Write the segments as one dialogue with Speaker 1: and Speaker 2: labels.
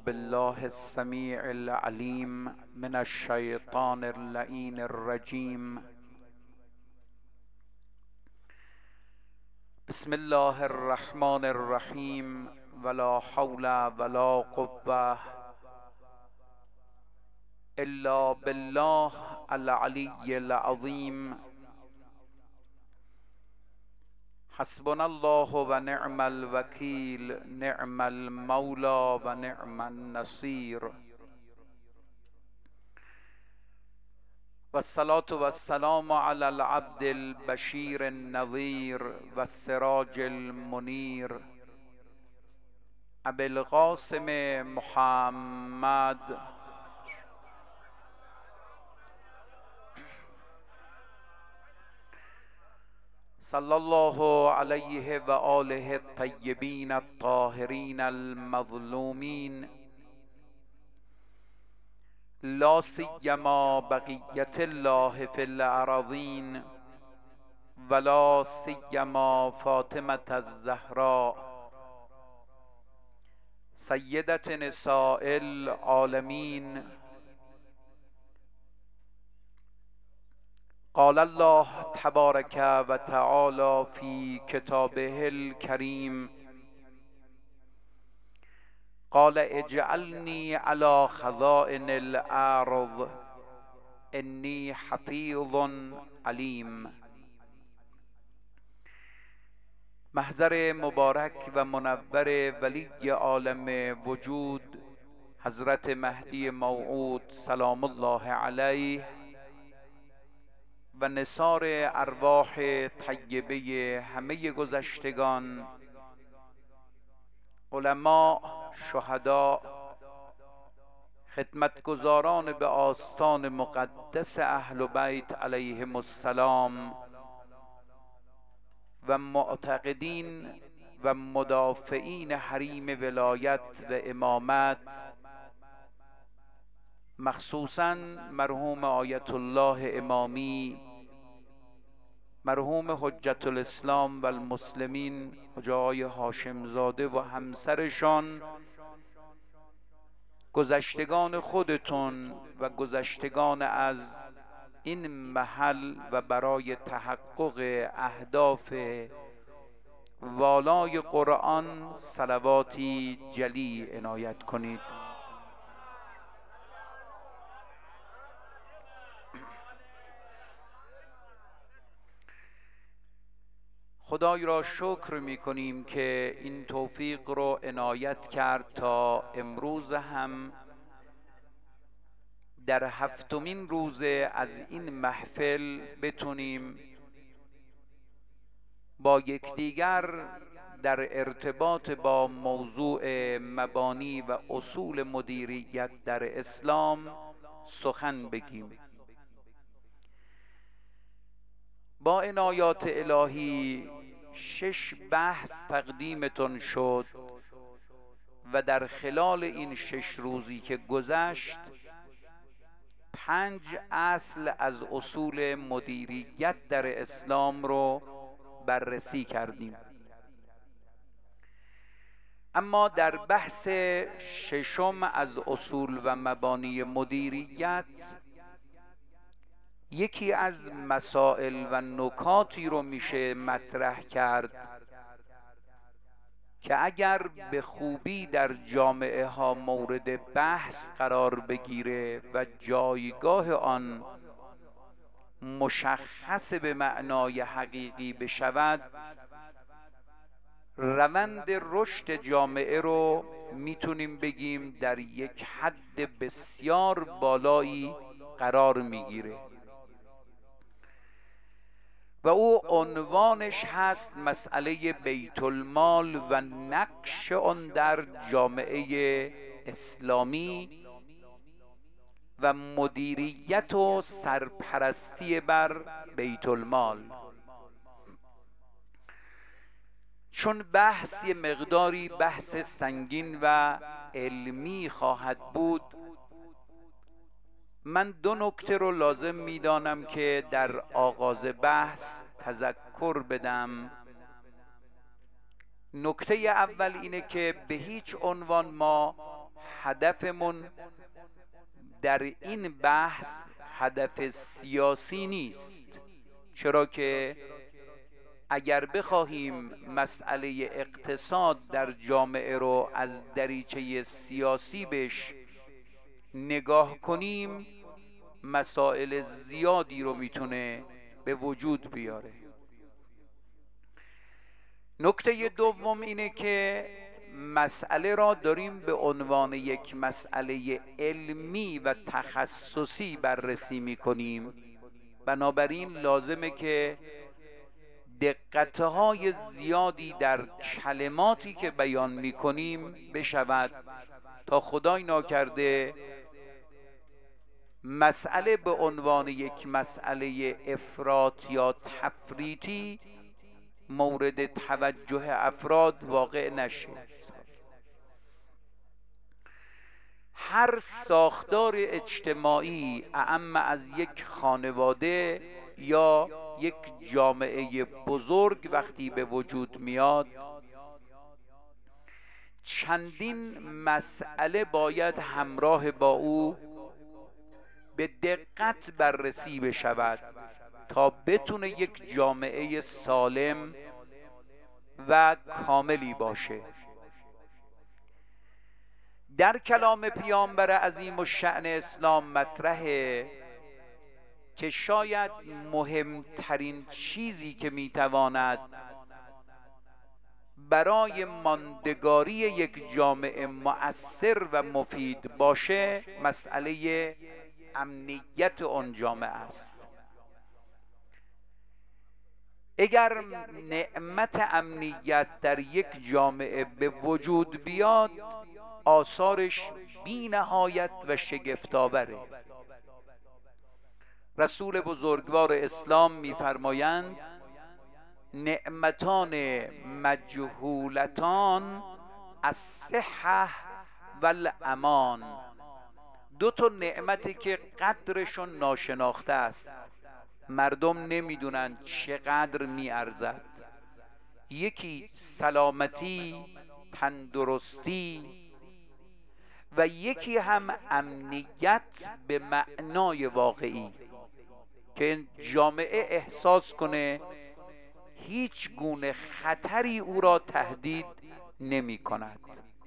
Speaker 1: بالله السميع العليم من الشيطان اللعين الرجيم. بسم الله الرحمن الرحيم. ولا حول ولا قوة إلا بالله العلي العظيم. حسبنا الله ونعم الوكيل، نعم المولى ونعم النصير. والصلاة والسلام على العبد البشير النذير والسراج المنير أبي القاسم محمد صلى الله عليه وآله الطيبين الطاهرين المظلومين، لا سيما بقية الله في الأراضين، ولا سيما فاطمة الزهراء سيدة نساء العالمين. قال الله تبارك وتعالى في كتابه الكريم: قال اجعلني على خزائن الأرض إني حفيظ عليم. محضر مبارک و منور ولی عالم وجود حضرت مهدی موعود سلام الله علیه و نثار ارواح طیبه همه گذشتگان، علما، شهدا، خدمتگزاران به آستان مقدس اهل بیت علیهم السلام و معتقدین و مدافعین حریم ولایت و امامت، مخصوصاً مرحوم آیت الله امامی، مرحوم حجت الاسلام و المسلمین حاجی آقای هاشم زاده و همسرشان، گذشتگان خودتون و گذشتگان از این محل و برای تحقق اهداف والای قرآن صلواتی جلی عنایت کنید. خدای را شکر می کنیم که این توفیق رو عنایت کرد تا امروز هم در هفتمین روز از این محفل بتونیم با یکدیگر در ارتباط با موضوع مبانی و اصول مدیریت در اسلام سخن بگیم. با عنایات الهی 6 بحث تقدیمتون شد و در خلال این 6 روزی که گذشت 5 اصل از اصول مدیریت در اسلام رو بررسی کردیم. اما در بحث 6 از اصول و مبانی مدیریت یکی از مسائل و نکاتی رو میشه مطرح کرد که اگر به خوبی در جامعه ها مورد بحث قرار بگیره و جایگاه آن مشخص به معنای حقیقی بشود، روند رشد جامعه رو میتونیم بگیم در یک حد بسیار بالایی قرار میگیره و او عنوانش هست مسئله بیت المال و نقش آن در جامعه اسلامی و مدیریت و سرپرستی بر بیت المال. چون بحث یه مقداری بحث سنگین و علمی خواهد بود، من 2 نکته رو لازم میدانم که در آغاز بحث تذکر بدم. نکته اول اینه که به هیچ عنوان ما هدفمون در این بحث هدف سیاسی نیست، چرا که اگر بخواهیم مسئله اقتصاد در جامعه رو از دریچه سیاسی بهش نگاه کنیم، مسائل زیادی رو میتونه به وجود بیاره. نکته دوم اینه که مسئله را داریم به عنوان یک مسئله علمی و تخصصی بررسی میکنیم، بنابراین لازمه که دقتهای زیادی در کلماتی که بیان میکنیم بشود تا خدای ناکرده مسئله به عنوان یک مسئله افراط یا تفریطی مورد توجه افراد واقع نشه. هر ساختار اجتماعی اعم از یک خانواده یا یک جامعه بزرگ وقتی به وجود میاد، چندین مسئله باید همراه با او به دقت بررسی بشود تا بتونه یک جامعه سالم و کاملی باشه. در کلام پیامبر عظیم الشأن اسلام مطرحه که شاید مهمترین چیزی که میتواند برای ماندگاری یک جامعه مؤثر و مفید باشه مسئله امنیت آن جامعه است. اگر نعمت امنیت در یک جامعه به وجود بیاد، آثارش بی نهایت و شگفت‌آوره. رسول بزرگوار اسلام می‌فرمایند نعمتان مجهولتان الصحة والامان، دو تا نعمتی که قدرشون ناشناخته است، مردم نمیدونن چقدر میارزد. یکی سلامتی، تندرستی، و یکی هم امنیت به معنای واقعی که جامعه احساس کنه هیچ گونه خطری او را تهدید نمی کند.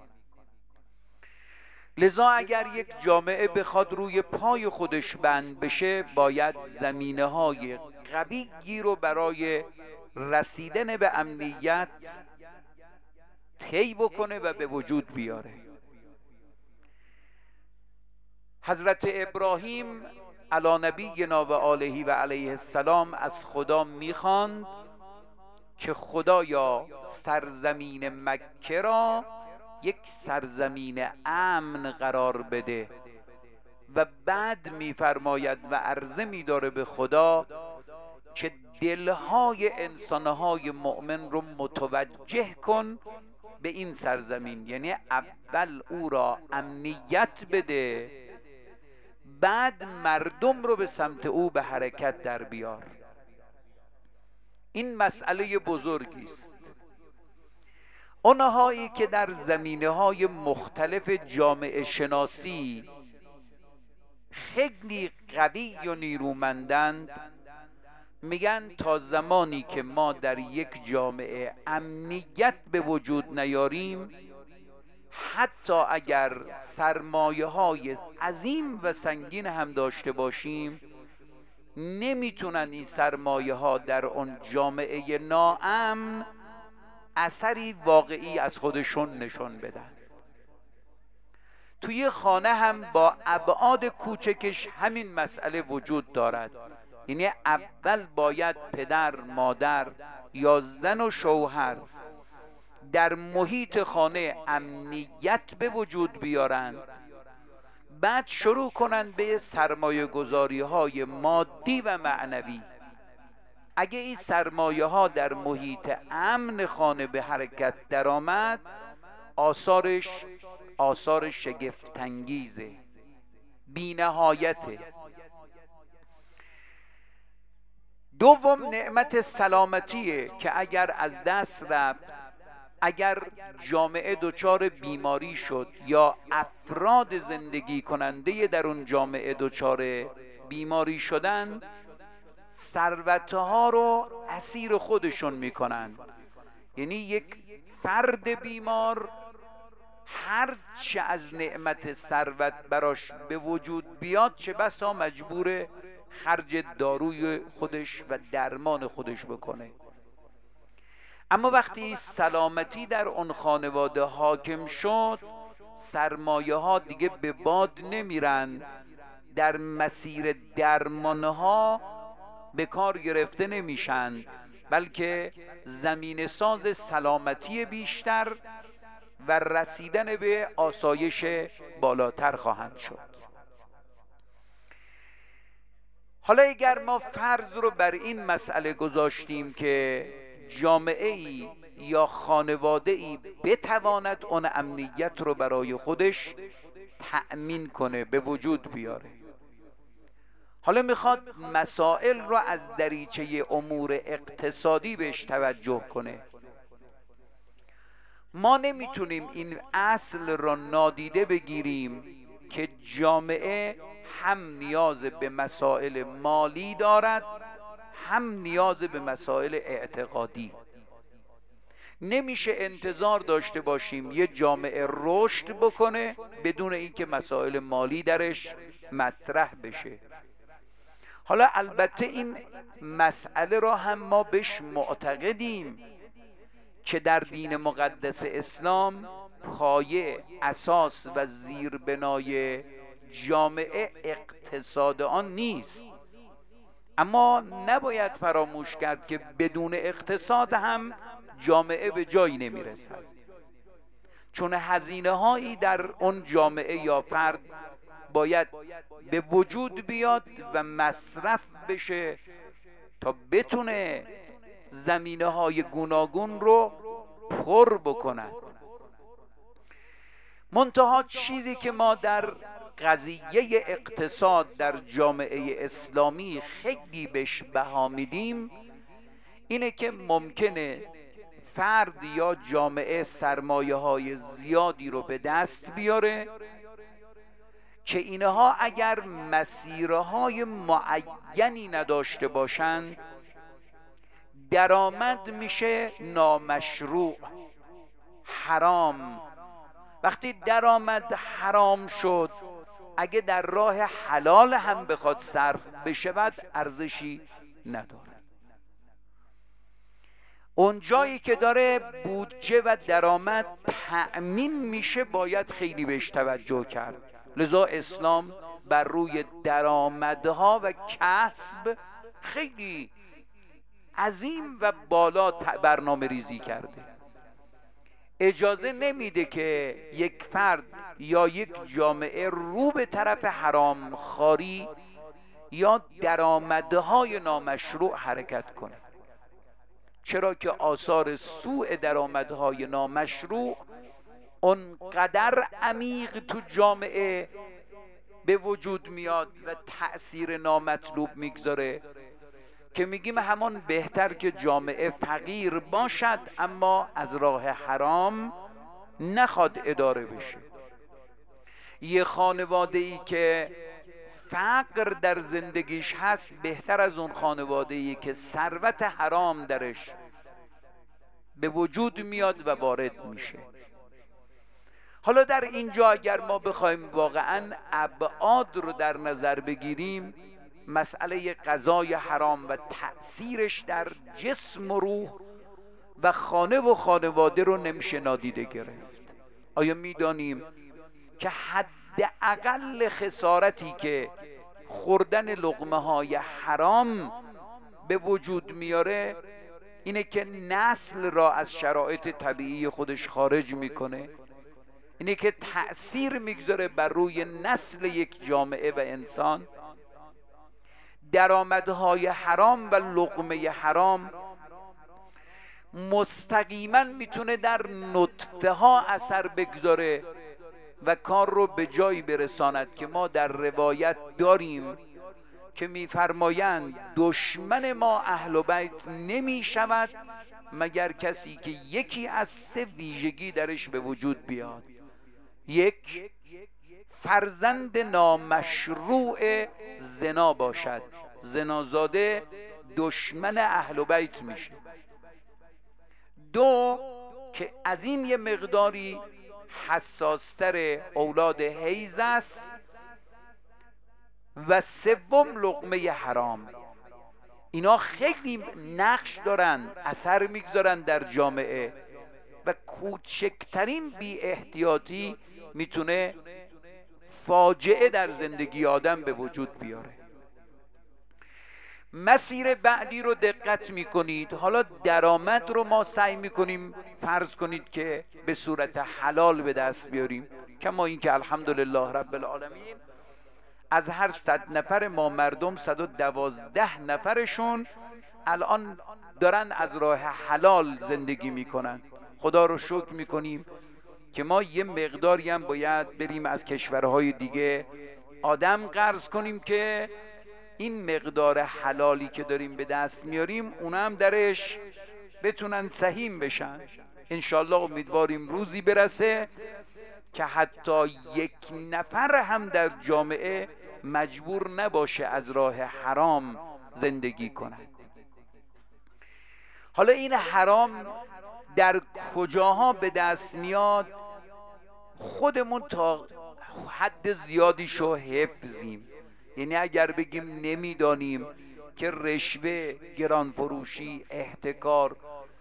Speaker 1: لذا اگر یک جامعه بخواد روی پای خودش بند بشه، باید زمینه‌های قویی رو برای رسیدن به امنیت طی بکنه و به وجود بیاره. حضرت ابراهیم علی نبینا و آله و علیه السلام از خدا میخواند که خدایا سرزمین مکه را یک سرزمین امن قرار بده، و بعد میفرماید و عرضه میداره به خدا که دلهای انسانهای مؤمن رو متوجه کن به این سرزمین، یعنی اول او را امنیت بده، بعد مردم رو به سمت او به حرکت در بیار. این مسئله بزرگی است. اونهایی که در زمینه‌های مختلف جامعه شناسی خیلی قوی و نیرومندند، میگن تا زمانی که ما در یک جامعه امنیت به وجود نیاریم، حتی اگر سرمایه‌های عظیم و سنگین هم داشته باشیم، نمیتونن این سرمایه‌ها در اون جامعه ناامن اثری واقعی از خودشون نشون بدن. توی خانه هم با ابعاد کوچکش همین مسئله وجود دارد. یعنی اول باید پدر، مادر یا زن و شوهر در محیط خانه امنیت به وجود بیارند، بعد شروع کنند به سرمایه گذاری های مادی و معنوی. اگه این سرمایه ها در محیط امن خانه به حرکت درآمد، آثارش آثار شگفت‌انگیزه، بی نهایته. دوم نعمت سلامتیه که اگر از دست رفت، اگر جامعه دچار بیماری شد یا افراد زندگی کننده در اون جامعه دچار بیماری شدن، ثروتها رو اسیر خودشون میکنن. یعنی یک فرد بیمار هرچه از نعمت ثروت براش به وجود بیاد، چه بسا مجبور خرج داروی خودش و درمان خودش بکنه. اما وقتی سلامتی در اون خانواده حاکم شد، سرمایه ها دیگه به باد نمیرن، در مسیر درمانها به کار گرفته نمیشن، بلکه زمین ساز سلامتی بیشتر و رسیدن به آسایش بالاتر خواهند شد. حالا اگر ما فرض رو بر این مسئله گذاشتیم که جامعه ای یا خانواده ای بتواند اون امنیت رو برای خودش تأمین کنه، به وجود بیاره، حالا میخواد مسائل رو از دریچه امور اقتصادی بهش توجه کنه. ما نمیتونیم این اصل را نادیده بگیریم که جامعه هم نیاز به مسائل مالی دارد، هم نیاز به مسائل اعتقادی. نمیشه انتظار داشته باشیم یه جامعه رشد بکنه بدون اینکه مسائل مالی درش مطرح بشه. حالا البته این مسئله را هم ما بهش معتقدیم که در دین مقدس اسلام پایه، اساس و زیربنای جامعه اقتصاد آن نیست، اما نباید فراموش کرد که بدون اقتصاد هم جامعه به جایی نمیرسد، چون هزینه هایی در اون جامعه یا فرد باید به وجود بیاد و مصرف بشه تا بتونه زمینه های گوناگون رو پر بکند. منتها چیزی که ما در قضیه اقتصاد در جامعه اسلامی خیلی بهش بها میدیم اینه که ممکنه فرد یا جامعه سرمایه های زیادی رو به دست بیاره که اینها اگر مسیرهای معینی نداشته باشند درآمد میشه نامشروع، حرام. وقتی درآمد حرام شد، اگه در راه حلال هم بخواد صرف بشود ارزشی نداره. اون جایی که داره بودجه و درآمد تأمین میشه باید خیلی بهش توجه کرد. لذا اسلام بر روی درآمدها و کسب خیلی عظیم و بالا برنامه ریزی کرده. اجازه نمیده که یک فرد یا یک جامعه رو به طرف حرام خواری یا درآمدهای نامشروع حرکت کنه، چرا که آثار سوء درآمدهای نامشروع اونقدر عمیق تو جامعه به وجود میاد و تأثیر نامطلوب میگذاره که میگیم همون بهتر که جامعه فقیر باشد اما از راه حرام نخواد اداره بشه. یه خانواده ای که فقر در زندگیش هست بهتر از اون خانواده ای که ثروت حرام درش به وجود میاد و وارد میشه. حالا در اینجا اگر ما بخوایم واقعا ابعاد رو در نظر بگیریم، مسئله غذای حرام و تأثیرش در جسم و روح و خانه و خانواده رو نمیشه نادیده گرفت. آیا میدانیم که حداقل خسارتی که خوردن لقمه های حرام به وجود میاره اینه که نسل را از شرایط طبیعی خودش خارج میکنه، اینه که تأثیر میگذاره بر روی نسل یک جامعه و انسان. درآمدهای حرام و لقمه حرام مستقیما میتونه در نطفه ها اثر بگذاره و کار رو به جایی برساند که ما در روایت داریم که میفرمایند دشمن ما اهل بیت نمی شود مگر کسی که یکی از 3 ویژگی درش به وجود بیاد. 1، فرزند نامشروع زنا باشد، زنازاده دشمن اهل بیت میشه. 2، که از این یه مقداری حساستر اولاد حیض است. و 3، لقمه حرام. اینا خیلی نقش دارن، اثر میگذارن در جامعه و کوچکترین بی احتیاطی میتونه فاجعه در زندگی آدم به وجود بیاره. مسیر بعدی رو دقت میکنید. حالا درآمد رو ما سعی میکنیم فرض کنید که به صورت حلال به دست بیاریم، کما اینکه الحمدلله رب العالمین از هر 100 نفر ما مردم 112 نفرشون الان دارن از راه حلال زندگی میکنن. خدا رو شکر میکنیم که ما یه مقداری هم باید بریم از کشورهای دیگه آدم قرض کنیم که این مقدار حلالی که داریم به دست میاریم اونا هم درش بتونن سهیم بشن. انشالله امیدواریم روزی برسه که حتی 1 نفر هم در جامعه مجبور نباشه از راه حرام زندگی کند. حالا این حرام در کجاها به دست میاد؟ خودمون تا حد زیادیشو حفظیم. یعنی اگر بگیم نمیدانیم که رشوه، گرانفروشی، احتکار،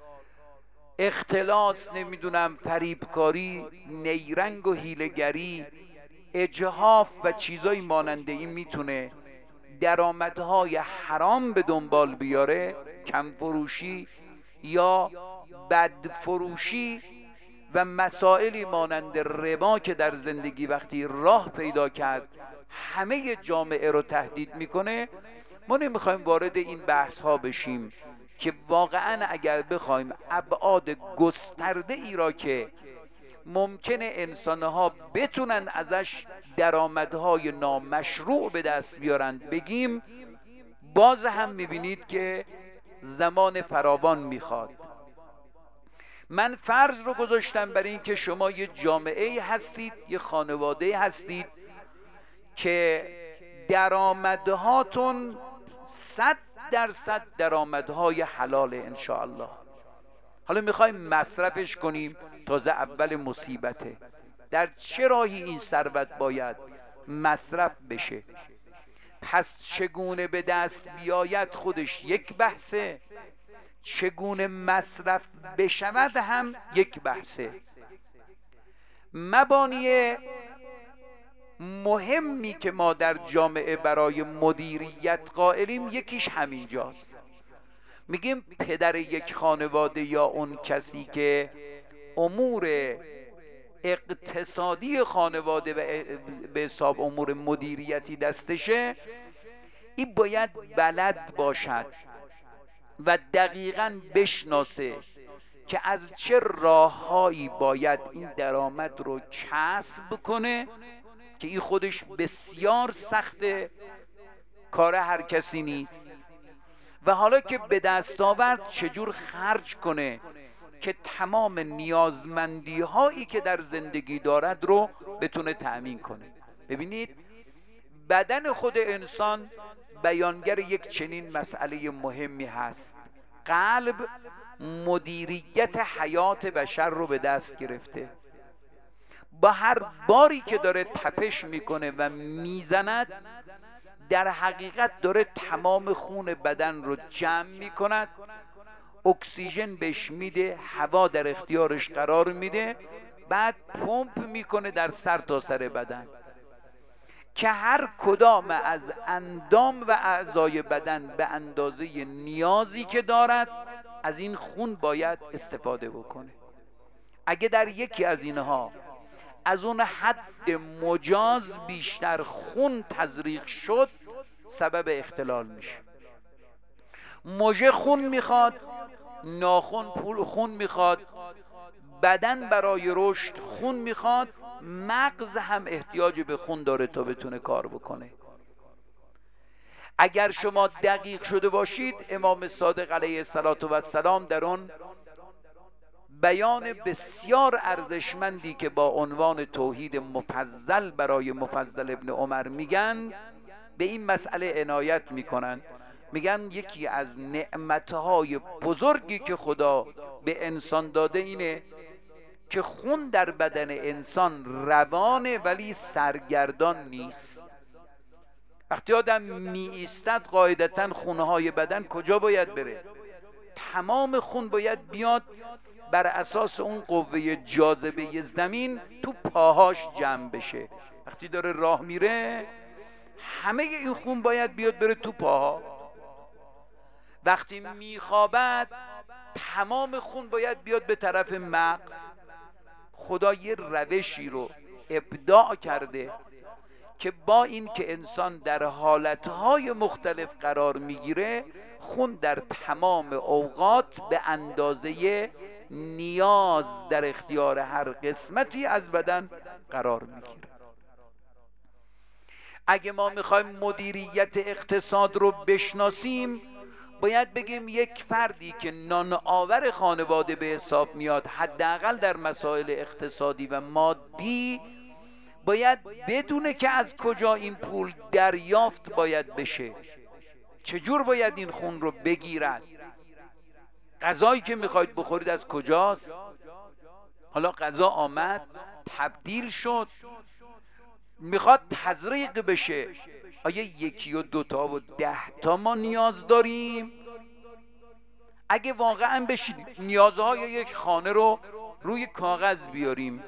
Speaker 1: اختلاس، نمیدونم فریبکاری، نیرنگ و حیله‌گری، اجحاف و چیزایی ماننده این میتونه درآمدهای حرام به دنبال بیاره، کم فروشی یا بد فروشی و مسائلی مانند ربا که در زندگی وقتی راه پیدا کرد همه جامعه رو تهدید میکنه. ما نمیخوایم وارد این بحث ها بشیم که واقعا اگر بخوایم ابعاد گسترده ای را که ممکنه انسانها بتونن ازش درآمدهای نامشروع به دست بیارن بگیم، باز هم میبینید که زمان فراوان میخواد. من فرض رو گذاشتم برای این که شما یه جامعه هستید، یه خانواده هستید که درآمدهاتون 100% درآمدهای حلال انشاءالله. حالا میخوایم مصرفش کنیم، تازه اول مصیبته. در چه راهی این ثروت باید مصرف بشه؟ پس چگونه به دست بیاید خودش یک بحثه، چگونه مصرف بشود هم یک بحثه. مبانی مهمی که ما در جامعه برای مدیریت قائلیم یکیش همینجاست. میگیم پدر یک خانواده یا اون کسی که امور اقتصادی خانواده و به حساب امور مدیریتی دستشه، این باید بلد باشد و دقیقاً بشناسه که از چه راههایی باید این درآمد رو کسب کنه، که این خودش بسیار سخته، کار هر کسی نیست. و حالا که به دست آورد چجور خرج کنه که تمام نیازمندی هایی که در زندگی دارد رو بتونه تأمین کنه. ببینید بدن خود انسان بیانگر یک چنین مسئله مهمی هست. قلب مدیریت حیات بشر رو به دست گرفته. با هر باری که داره تپش میکنه و میزند، در حقیقت داره تمام خون بدن رو جمع میکند، اکسیژن بهش میده، هوا در اختیارش قرار میده، بعد پمپ میکنه در سر تا سر بدن که هر کدام از اندام و اعضای بدن به اندازه نیازی که دارد از این خون باید استفاده بکنه. اگه در یکی از اینها از اون حد مجاز بیشتر خون تزریق شد، سبب اختلال میشه. مژه خون میخواد، ناخن خون میخواد، بدن برای رشد خون میخواد، مغز هم احتیاج به خون داره تا بتونه کار بکنه. اگر شما دقیق شده باشید، امام صادق علیه السلام در اون بیان بسیار ارزشمندی که با عنوان توحید مفضل برای مفضل ابن عمر میگن، به این مسئله عنایت میکنن. میگن یکی از نعمتهای بزرگی که خدا به انسان داده اینه که خون در بدن انسان روانه ولی سرگردان نیست. وقتی آدم می ایستد قاعدتا خونهای بدن کجا باید بره؟ تمام خون باید بیاد بر اساس اون قوه جاذبه زمین تو پاهاش جمع بشه. وقتی داره راه میره همه این خون باید بیاد بره تو پاها. وقتی میخوابد تمام خون باید بیاد به طرف مغز. خدا یه روشی رو ابداع کرده که با این که انسان در حالتهای مختلف قرار میگیره، خون در تمام اوقات به اندازه نیاز در اختیار هر قسمتی از بدن قرار میگیره. اگه ما میخوایم مدیریت اقتصاد رو بشناسیم، باید بگیم یک فردی که نان آور خانواده به حساب میاد، حداقل در مسائل اقتصادی و مادی، باید بدونه که از کجا این پول دریافت باید بشه، چجور باید این خون رو بگیرد، غذایی که میخواید بخورید از کجاست. حالا غذا آمد تبدیل شد، میخواد تزریق بشه، آیا یکی و دوتا و 10 تا ما نیاز داریم؟ اگه واقعا بشینیم نیازهای یک خانه رو روی کاغذ بیاریم،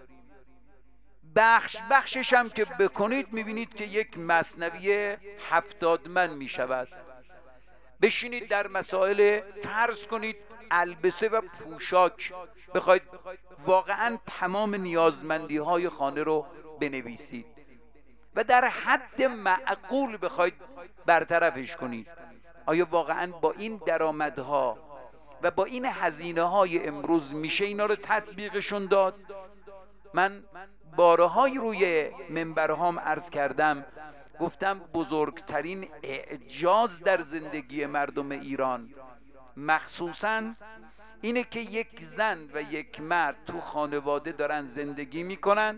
Speaker 1: بخشش هم که بکنید میبینید که یک مثنوی 70 من میشود. بشینید در مسائل فرض کنید البسه و پوشاک بخواید واقعا تمام نیازمندی های خانه رو بنویسید و در حد معقول بخواید برطرفش کنید، آیا واقعا با این درآمدها و با این هزینه های امروز میشه اینا رو تطبیقشون داد؟ من بارهایی روی منبرهام عرض کردم، گفتم بزرگترین اعجاز در زندگی مردم ایران مخصوصاً اینه که یک زن و یک مرد تو خانواده دارن زندگی میکنن،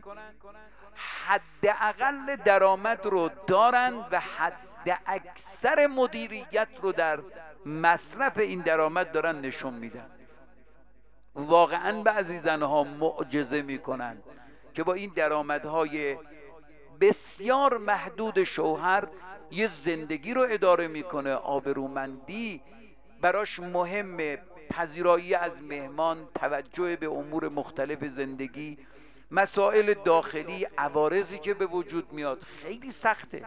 Speaker 1: حداقل درآمد رو دارن و حد اکثر مدیریت رو در مصرف این درآمد دارن نشون میدن. واقعا بعضی زنها معجزه میکنن که با این درآمدهای بسیار محدود شوهر یه زندگی رو اداره میکنه، آبرومندی براش مهمه، پذیرایی از مهمان، توجه به امور مختلف زندگی، مسائل داخلی، عوارضی که به وجود میاد خیلی سخته.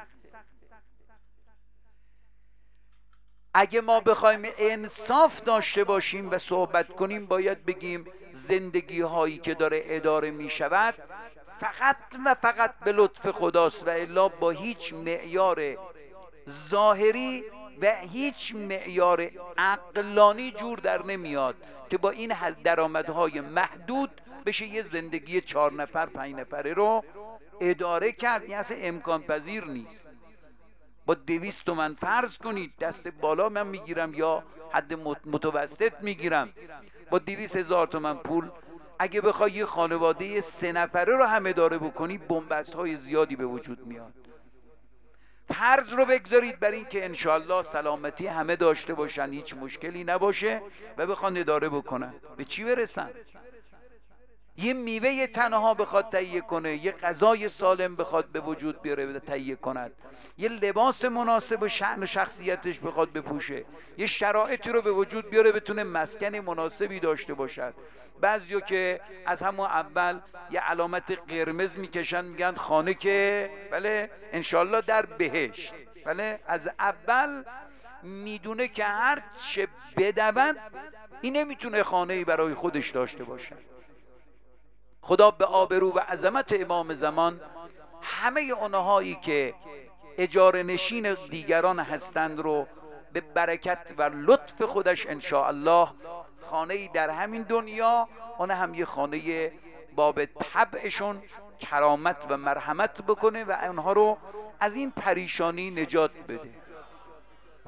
Speaker 1: اگه ما بخوایم انصاف داشته باشیم و صحبت کنیم، باید بگیم زندگی هایی که داره اداره می شود فقط و فقط به لطف خداست و الا با هیچ معیار ظاهری و هیچ معیار عقلانی جور در نمیاد که با این درآمدهای محدود بشه یه زندگی 4 نفر 5 نفره رو اداره کرد. این اصلا امکان پذیر نیست. با 200 تومن فرض کنید دست بالا من میگیرم یا حد متوسط میگیرم، با 200,000 تومن پول اگه بخوای یه خانواده 3 نفره رو هم اداره بکنی، بنبست های زیادی به وجود میاد. فرض رو بگذارید بر این که انشالله سلامتی همه داشته باشن، هیچ مشکلی نباشه و بخوان اداره بکنن، به چی برسن؟ یه میوه تنها بخواد تهیه کنه، یه غذای سالم بخواد به وجود بیاره تهیه کند، یه لباس مناسب و شأن و شخصیتش بخواد بپوشه، یه شرایطی رو به وجود بیاره بتونه مسکن مناسبی داشته باشد. بعضیو که از همون اول یه علامت قرمز میکشن میگن خانه که بله انشالله در بهشت، بله از اول میدونه که هر چه بدود این نمیتونه خانه‌ای برای خودش داشته باشه. خدا به آبرو و عظمت امام زمان همه اونهایی که اجاره نشین دیگران هستند رو به برکت و لطف خودش انشاءالله خانه‌ای در همین دنیا، اون هم یه خانه باب طبعشون کرامت و مرحمت بکنه و اونها رو از این پریشانی نجات بده.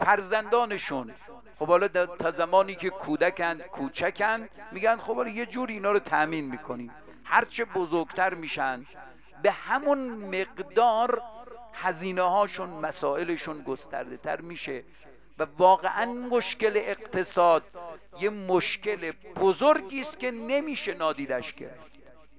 Speaker 1: فرزندانشون خب حالا تا زمانی که کوچکن میگن خب حالا یه جور اینا رو تأمین میکنیم. هرچه بزرگتر میشن به همون مقدار هزینه هاشون، مسائلشون گسترده تر میشه و واقعا مشکل اقتصاد یه مشکل بزرگی است که نمیشه نادیدش گرفت.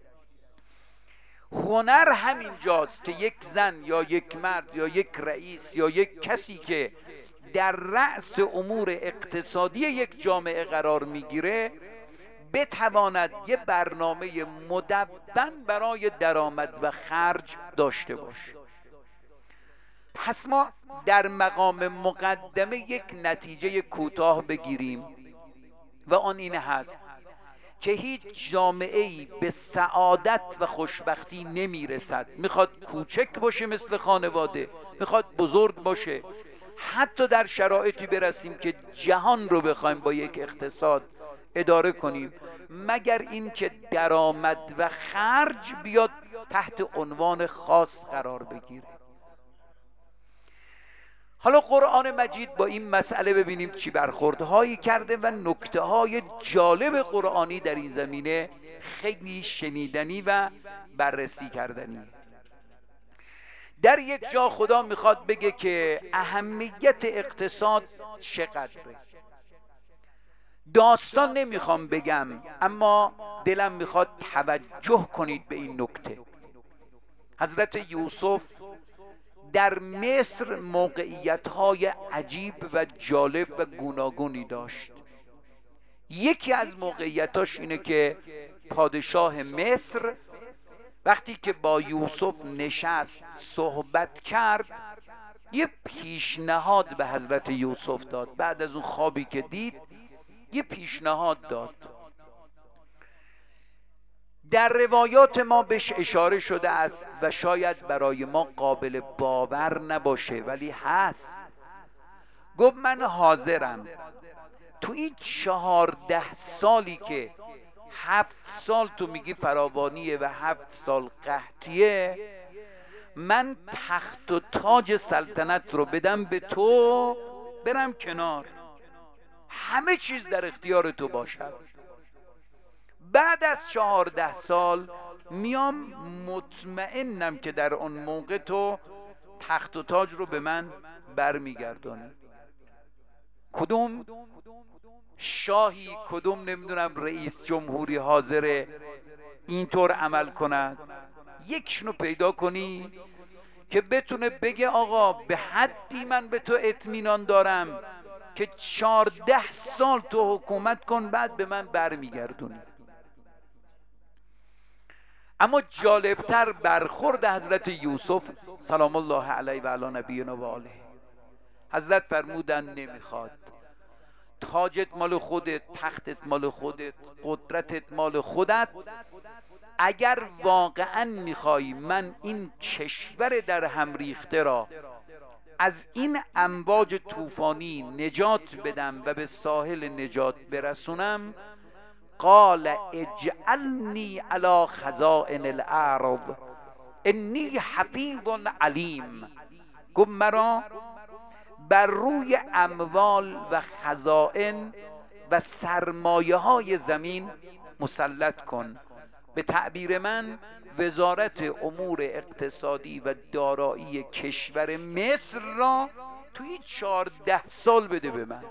Speaker 1: هنر همین جاست که یک زن یا یک مرد یا یک رئیس یا یک کسی که در رأس امور اقتصادی یک جامعه قرار میگیره بتواند یه برنامه مدون برای درآمد و خرج داشته باشه. پس ما در مقام مقدمه یک نتیجه کوتاه بگیریم و آن این هست که هیچ جامعه‌ای به سعادت و خوشبختی نمیرسد. میخواد کوچک باشه مثل خانواده، میخواد بزرگ باشه، حتی در شرایطی برسیم که جهان رو بخوایم با یک اقتصاد اداره کنیم، مگر اینکه درآمد و خرج بیاد تحت عنوان خاص قرار بگیره. حالا قرآن مجید با این مسئله ببینیم چی برخوردهایی کرده و نکته‌های جالب قرآنی در این زمینه خیلی شنیدنی و بررسی کردنی. در یک جا خدا میخواد بگه که اهمیت اقتصاد چقدره. داستان نمیخوام بگم، اما دلم میخواد توجه کنید به این نکته. حضرت یوسف در مصر موقعیت‌های عجیب و جالب و گوناگونی داشت. یکی از موقعیتاش اینه که پادشاه مصر وقتی که با یوسف نشست صحبت کرد یه پیشنهاد به حضرت یوسف داد. بعد از اون خوابی که دید یه پیشنهاد داد. در روایات ما بهش اشاره شده است و شاید برای ما قابل باور نباشه ولی هست. گفت من حاضرم تو این 14 سالی که 7 سال تو میگی فراوانیه و 7 سال قحطیه، من تخت و تاج سلطنت رو بدم به تو، برم کنار، همه چیز در اختیار تو باشد. بعد از 14 سال میام مطمئنم که در اون موقع تو تخت و تاج رو به من برمیگردانی. کدوم شاهی، کدوم نمیدونم رئیس جمهوری حاضر اینطور عمل کند؟ یکشونو پیدا کنی که بتونه بگه آقا به حدی من به تو اطمینان دارم که 14 سال تو حکومت کن بعد به من برمیگردونی. اما جالبتر برخورد حضرت یوسف سلام الله علیه و علی نبینا و آله. حضرت فرمودن نمیخواد. تاجت مال خودت، تختت مال خودت، قدرتت مال خودت. اگر واقعا میخوای من این کشور در هم ریخته را از این امواج طوفانی نجات بدم و به ساحل نجات برسونم، قال اجعلنی علی خزائن الارض انی حفیظ علیم. گفت مرا بر روی اموال و خزائن و سرمایه های زمین مسلط کن. به تعبیر من وزارت امور اقتصادی و دارایی کشور مصر را توی 14 سال بده به من.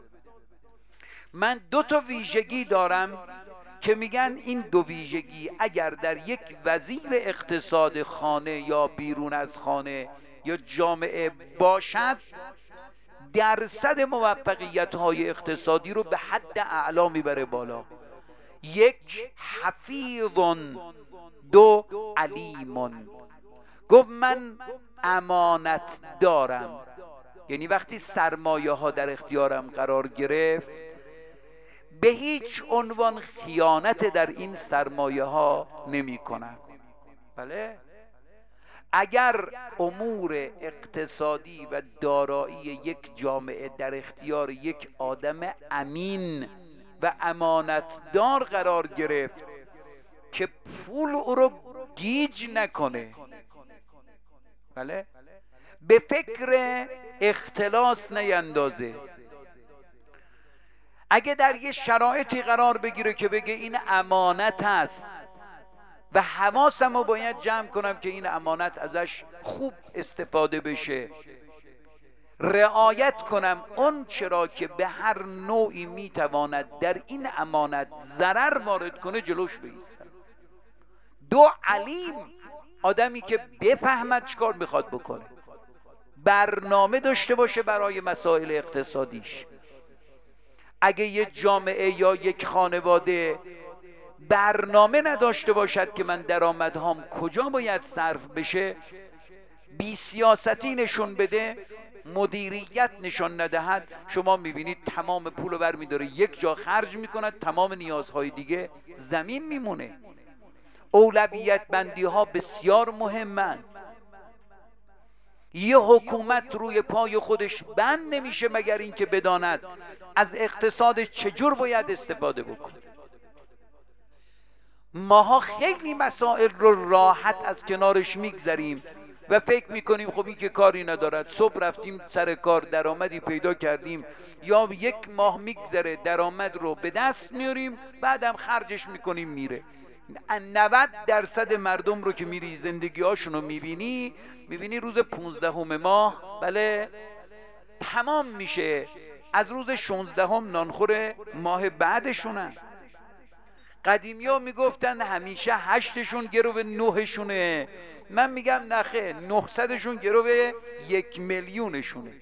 Speaker 1: من 2 تا ویژگی دارم که میگن این 2 ویژگی اگر در یک وزیر اقتصاد خانه یا بیرون از خانه یا جامعه باشد، درصد موفقیت های اقتصادی رو به حد اعلا میبره بالا. 1 حفیظ، 2 علیم. گفت من امانت دارم، یعنی وقتی سرمایه ها در اختیارم قرار گرفت به هیچ عنوان خیانت در این سرمایه ها نمی کنم. بله، اگر امور اقتصادی و دارایی یک جامعه در اختیار یک آدم امین و امانتدار قرار گرفت که پول او رو گیج نکنه، بله، به فکر اختلاس نیندازه. اگه در یه شرایطی قرار بگیره که بگه این امانت است و حواسم رو باید جمع کنم که این امانت ازش خوب استفاده بشه، رعایت کنم اون چرا که به هر نوعی میتواند در این امانت ضرر وارد کنه جلوش بایستم. دو علیم، آدمی که بفهمد چیکار میخواد بکنه، برنامه داشته باشه برای مسائل اقتصادیش. اگه یه جامعه یا یک خانواده برنامه نداشته باشد که من درآمدهام کجا باید صرف بشه، بی سیاستی نشون بده، مدیریت نشون ندهد، شما میبینید تمام پول رو برمیداره یک جا خرج میکند، تمام نیازهای دیگه زمین میمونه. اولویت بندی ها بسیار مهمند. یه حکومت روی پای خودش بند نمیشه مگر اینکه بداند از اقتصادش چجور باید استفاده بکنه. ماها خیلی مسائل رو راحت از کنارش میگذریم و فکر میکنیم خب این که کاری ندارد، صبح رفتیم سر کار درآمدی پیدا کردیم، یا یک ماه میگذره درآمد رو به دست میاریم بعدم خرجش میکنیم میره. 90% مردم رو که میری زندگی هاشون رو میبینی روز 15 ماه بله تمام میشه، از روز 16 نانخور ماه بعدشونن. قدیمی ها میگفتن همیشه 8شون گرو 9شونه، من میگم نخه 900شون گرو 1,000,000شونه.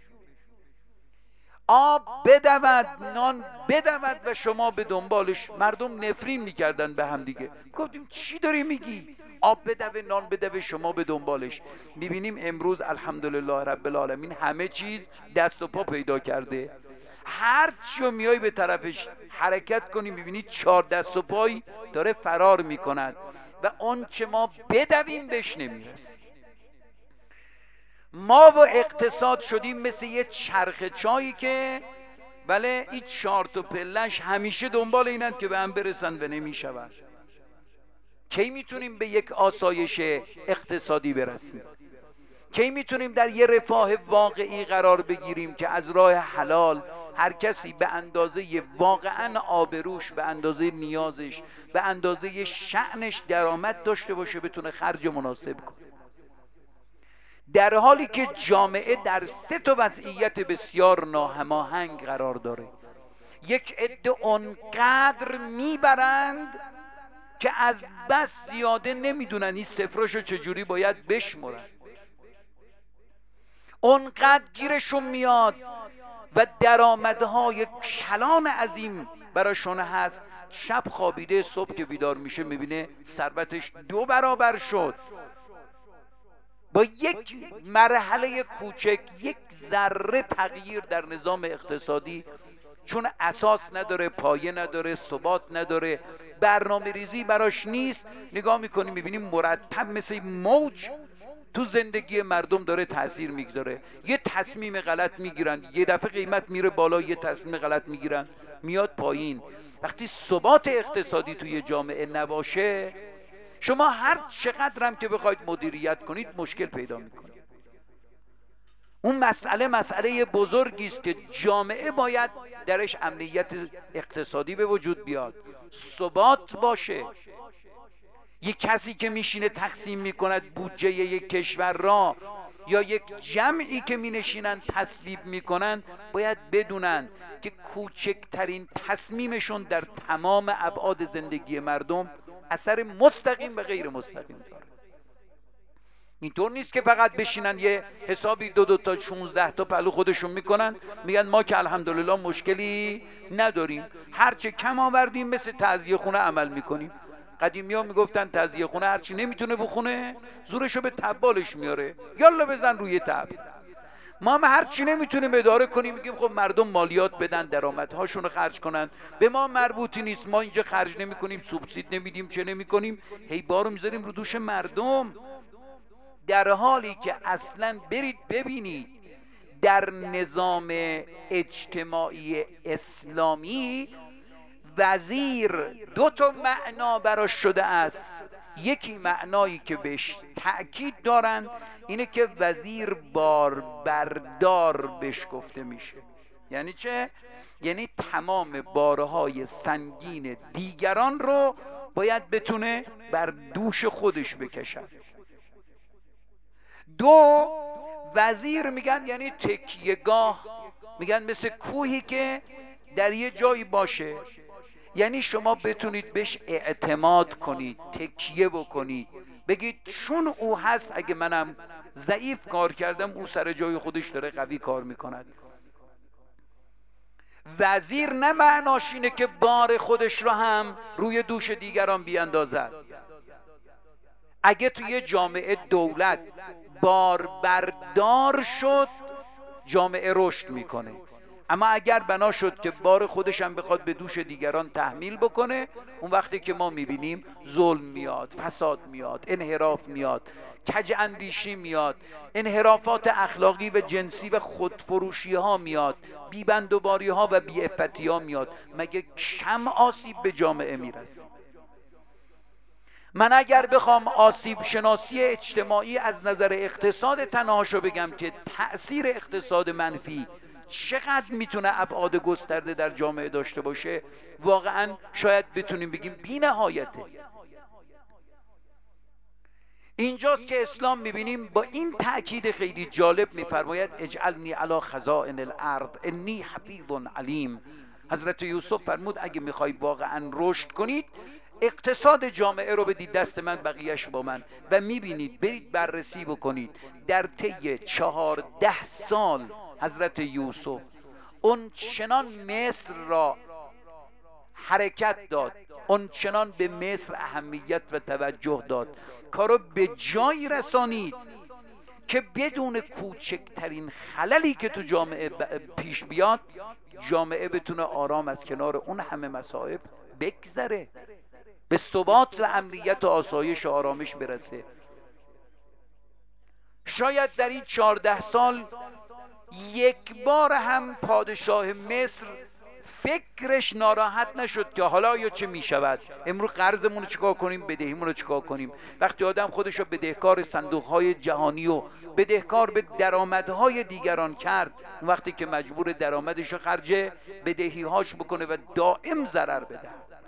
Speaker 1: آب بدود، نان بدود و شما به دنبالش. مردم نفرین میکردن به هم دیگه، گفتیم چی داری میگی؟ آب بدوه، نان بدوه، شما به دنبالش. میبینیم امروز الحمدلله رب العالمین همه چیز دست و پا پیدا کرده. هر چیو میای به طرفش حرکت کنی میبینید 4 دست و پای داره فرار میکند و اون چه ما بدویم بهش نمیرسیم. ما و اقتصاد شدیم مثل یه چرخ چایی که بله این 4 تا پلش همیشه دنبال اینند که به هم برسن و نمیشود. کی میتونیم به یک آسایش اقتصادی برسیم؟ کی میتونیم در یه رفاه واقعی قرار بگیریم که از راه حلال هر کسی به اندازه واقعا آبروش، به اندازه نیازش، به اندازه شأنش درآمد داشته باشه، بتونه خرج مناسب کنه؟ در حالی که جامعه در 3 وضعیت بسیار ناهماهنگ قرار داره. یک عده اونقدر میبرند که از بس زیاده نمیدونن این صفراشو چجوری باید بشمرن، اونقدر گیرشون میاد و درآمدهای کلان عظیم براشون هست، شب خوابیده صبح که بیدار میشه میبینه ثروتش 2 برابر شد. با یک مرحله کوچک، یک ذره تغییر در نظام اقتصادی، چون اساس نداره، پایه نداره، ثبات نداره، برنامه ریزی براش نیست، نگاه میکنیم میبینیم مرتب مثل موج تو زندگی مردم داره تاثیر میگذاره. یه تصمیم غلط میگیرن، یه دفعه قیمت میره بالا، یه تصمیم غلط میگیرن میاد پایین. وقتی ثبات اقتصادی توی جامعه نباشه، شما هر چقدر هم که بخواید مدیریت کنید مشکل پیدا میکنید. اون مسئله بزرگی است که جامعه باید درش امنیت اقتصادی به وجود بیاد، ثبات باشه. یک کسی که میشینه تقسیم میکند بودجه یک کشور را، یا یک جمعی که می نشینن تصویب میکنن، باید بدونن که کوچکترین تصمیمشون در تمام ابعاد زندگی مردم اثر مستقیم و غیر مستقیم داره. اینطور نیست که فقط بشینن یه حسابی 2 تا 16 تا پلو خودشون میکنن میگن ما که الحمدلله مشکلی نداریم، هرچه کم آوردیم مثل تعزیه خونه عمل میکنیم. قدیمی ها میگفتن تعزیه خونه هرچی نمیتونه بخونه زورشو به تبالش میاره، یالا بزن روی تب. ما هم هرچی نمیتونیم اداره کنیم میگیم خب مردم مالیات بدن، درآمدهاشون رو خرج کنن، به ما مربوطی نیست، ما اینجا خرج نمی کنیم، سوبسید نمیدیم، چه نمی کنیم، هی بارو میذاریم رو دوش مردم. در حالی که اصلا برید ببینید در نظام اجتماعی اسلامی وزیر 2 تا معنا براش شده است. یکی معنایی که بهش تأکید دارن اینه که وزیر بار بردار بهش گفته میشه. یعنی چه؟ یعنی تمام بارهای سنگین دیگران رو باید بتونه بر دوش خودش بکشد. دو، وزیر میگن یعنی تکیهگاه، میگن مثل کوهی که در یه جایی باشه، یعنی شما بتونید بهش اعتماد کنید، تکیه بکنید، بگید چون او هست اگه منم ضعیف کار کردم او سر جای خودش داره قوی کار میکند. وزیر نه معناش اینه که بار خودش رو هم روی دوش دیگران بیاندازد. اگه توی جامعه دولت بار بردار شد جامعه رشد میکنه، اما اگر بنا شد که بار خودش هم بخواد به دوش دیگران تحمیل بکنه، اون وقتی که ما میبینیم ظلم میاد، فساد میاد، انحراف میاد، کج اندیشی میاد، انحرافات اخلاقی و جنسی و خودفروشی ها میاد، بیبندوباری ها و بی‌عفتی ها میاد. مگه کم آسیب به جامعه میرسه؟ من اگر بخوام آسیب شناسی اجتماعی از نظر اقتصاد تنهاشو بگم که تأثیر اقتصاد منفی چقدر میتونه ابعاد گسترده در جامعه داشته باشه، واقعا شاید بتونیم بگیم بی نهایته. اینجاست که اسلام میبینیم با این تأکید خیلی جالب میفرماید اجعلنی علی خزائن الارض انی حفیظ علیم. حضرت یوسف فرمود اگه میخوای واقعا رشد کنید اقتصاد جامعه رو بدید دست من، بقیهش با من. و میبینید، برید بررسی بکنید، در طی 14 سال حضرت یوسف اون چنان مصر را حرکت داد، اون چنان به مصر اهمیت و توجه داد، کارو به جایی رسانید که بدون کوچکترین خللی که تو جامعه پیش بیاد جامعه بتونه آرام از کنار اون همه مصائب بگذره، به ثبات و امنیت و آسایش و آرامش برسه. شاید در این 14 سال یک بار هم پادشاه مصر فکرش ناراحت نشد که حالا یا چه می شود، امروز قرضمون رو چیکار کنیم، بدهیمون رو چیکار کنیم. وقتی آدم خودش رو بدهکار صندوقهای جهانی و بدهکار به درآمدهای دیگران کرد، وقتی که مجبور درآمدش رو خرج بدهیهاش بکنه و دائم ضرر بده.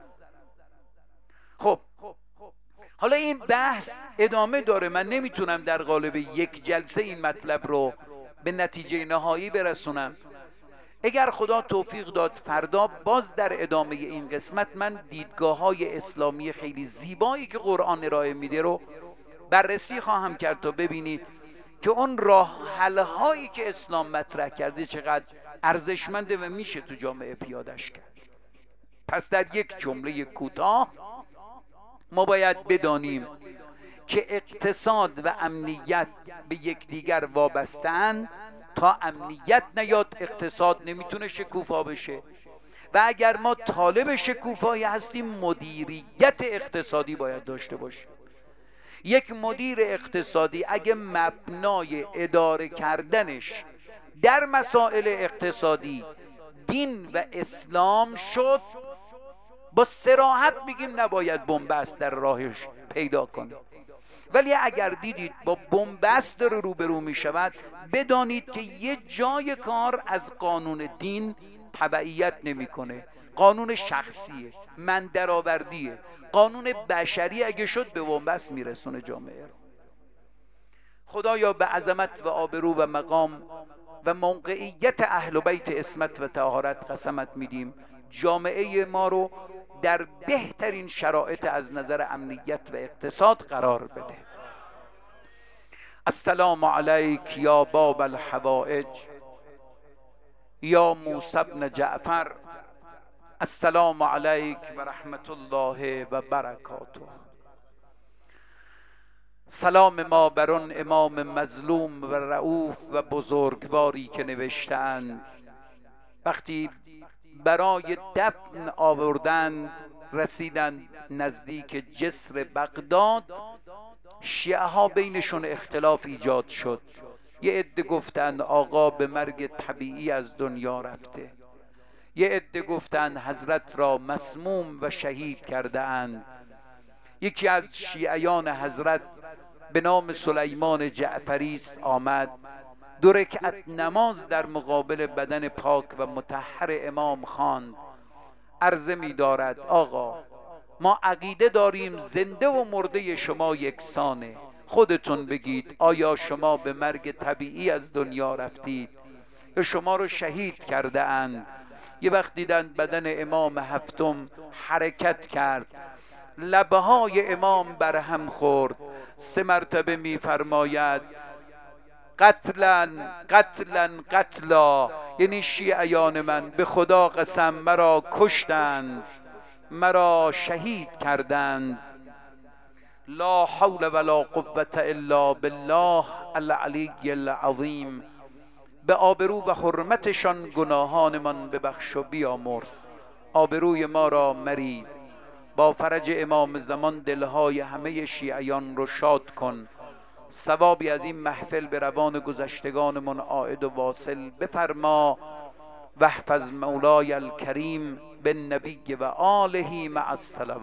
Speaker 1: خب حالا این بحث ادامه داره، من نمیتونم در قالب یک جلسه این مطلب رو به نتیجه نهایی برسونم. اگر خدا توفیق داد فردا باز در ادامه این قسمت من دیدگاه‌های اسلامی خیلی زیبایی که قرآن ارائه میده رو بررسی خواهم کرد تا ببینید که اون راه حل‌هایی که اسلام مطرح کرده چقدر ارزشمنده و میشه تو جامعه پیاده‌اش کرد. پس در یک جمله کوتاه ما باید بدانیم که اقتصاد و امنیت به یکدیگر وابسته‌اند. تا امنیت نیاد اقتصاد نمیتونه شکوفا بشه، و اگر ما طالب شکوفایی هستیم مدیریت اقتصادی باید داشته باشیم. یک مدیر اقتصادی اگه مبنای اداره کردنش در مسائل اقتصادی دین و اسلام شد، با صراحت میگیم نباید بنبست در راهش پیدا کنه. ولی اگر دیدید با بنبست داره روبرو می شود، بدانید که یه جای کار از قانون دین تبعیت نمیکنه. قانون شخصیه، من درآوردیه، قانون بشری اگه شد به بنبست میرسونه جامعه رو. خدایا به عظمت و آبرو و مقام و موقعیت اهل بیت عصمت و طهارت قسمت میدیم جامعه ما رو در بهترین شرایط از نظر امنیت و اقتصاد قرار بده. السلام علیک یا باب الحوائج یا موسی بن جعفر، السلام علیک و رحمت الله و برکاته. سلام ما بر آن امام مظلوم و رؤوف و بزرگواری که نوشتند وقتی برای دفن آوردند رسیدند نزدیک جسر بغداد، شیعه ها بینشون اختلاف ایجاد شد. یه عده گفتند آقا به مرگ طبیعی از دنیا رفته، یه عده گفتند حضرت را مسموم و شهید کرده اند. یکی از شیعیان حضرت به نام سلیمان جعفری است آمد، 2 رکعت نماز در مقابل بدن پاک و مطهر امام خواند. عرضه می دارد آقا ما عقیده داریم زنده و مرده شما یکسانه، خودتون بگید آیا شما به مرگ طبیعی از دنیا رفتید یا شما رو شهید کرده اند؟ یه وقت دیدند بدن امام هفتم حرکت کرد، لبه های امام برهم خورد، 3 مرتبه می فرماید قتلا قتلا قتلا، یعنی شیعیان من به خدا قسم مرا کشتند، مرا شهید کردند. لا حول ولا قوة الا بالله العلی العظیم. به آبرو و حرمتشان گناهانمان ببخش و بیامرز، آبروی ما را مریز. با فرج امام زمان دلهای همه شیعیان رو شاد کن، ثوابی از این محفل به روان گذشتگانمان عائد و واصل بفرما. واحفظ مولای الکریم بالنبی و آله مع الصلوات.